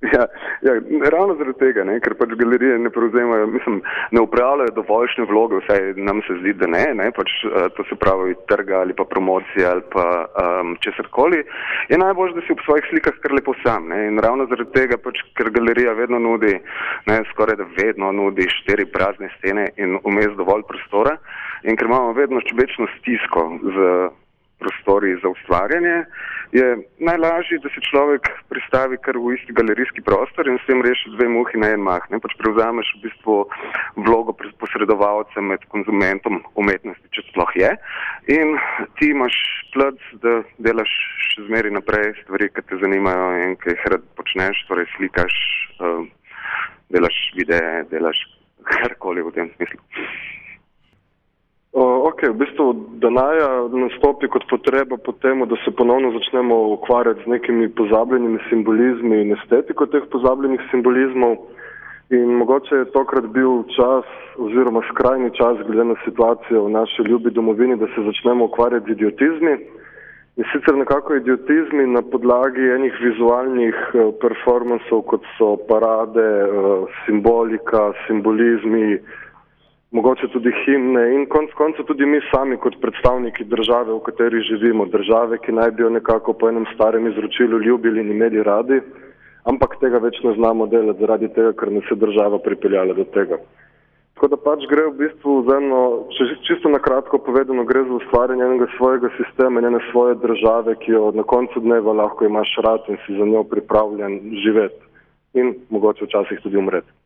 Ja, ravno zaradi tega, ker pač galerije ne prevzemajo, ne upravljajo dovoljšne vloge, vsaj nam se zdi, da ne, pač to se pravi trga ali pa promocija ali pa česarkoli, je najbolj, da si ob svojih slikah kar lepo sam, in ravno zaradi tega pač, ker galerija vedno nudi, skoraj da vedno nudi 4 prazne stene in vmes dovolj prostora in ker imamo vedno večno stisko z prostori za ustvarjanje, je najlažje, da se človek pristavi kar v isti galerijski prostor in s tem reši 2 muhi na en mah. Pač prevzameš v bistvu vlogo posredovalca med konzumentom umetnosti, če sploh je, in ti imaš plac, da delaš še zmeri naprej stvari, ki te zanimajo in ki jih rad počneš, torej slikaš, delaš videe, delaš karkoli v tem smislu. V bistvu Danaja nastopi kot potreba po temu, da se ponovno začnemo ukvarjati z nekimi pozabljenimi simbolizmi in estetiko teh pozabljenih simbolizmov in mogoče je tokrat bil čas oziroma skrajni čas glede na situacijo v naši ljubi domovini, da se začnemo ukvarjati z idiotizmi in sicer nekako idiotizmi na podlagi enih vizualnih performansov, kot so parade, simbolika, simbolizmi, mogoče tudi himne in koncu tudi mi sami kot predstavniki države, v kateri živimo, države, ki naj bi jo nekako po enem starem izročilu ljubili in imeli radi, ampak tega več ne znamo delati zaradi tega, ker nas je država pripeljala do tega. Tako da pač gre v bistvu za eno, čisto na kratko povedano, gre za ustvarjanje enega svojega sistema in ene svoje države, ki jo na koncu dneva lahko imaš rad in si za njo pripravljen živeti in mogoče včasih tudi umreti.